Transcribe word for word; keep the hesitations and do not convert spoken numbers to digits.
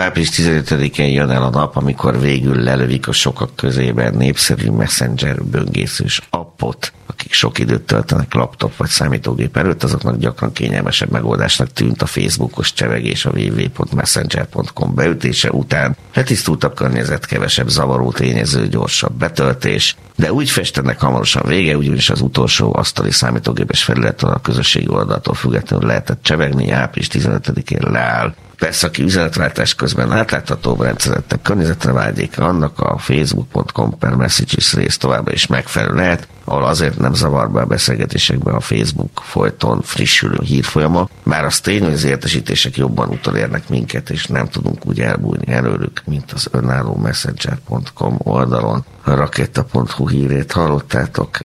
április tizenötödikén jön el a nap, amikor végül lelövik a sokak közében népszerű Messenger böngészős appot. Akik sok időt töltenek laptop vagy számítógép előtt, azoknak gyakran kényelmesebb megoldásnak tűnt a Facebookos csevegés a double-u double-u double-u pont messenger pont com beütése után. Letisztultabb környezet, kevesebb zavaró tényező, gyorsabb betöltés, de úgy festenek hamarosan vége, ugyanis az utolsó asztali számítógépes felületről a közösségi oldaltól függetlenül lehetett csevegni, április tizenötödikén leáll. Persze, aki üzenetváltás közben átláthatóbb rendszerettek környezetre vágyik, annak a facebook pont com per messages rész továbbra is megfelelő lehet, ahol azért nem zavar be a beszélgetésekben a Facebook folyton frissülő hírfolyama, bár az tény, hogy az értesítések jobban utolérnek minket, és nem tudunk úgy elbújni előlük, mint az önálló messenger pont com oldalon. A rakéta pont hu hírét hallottátok,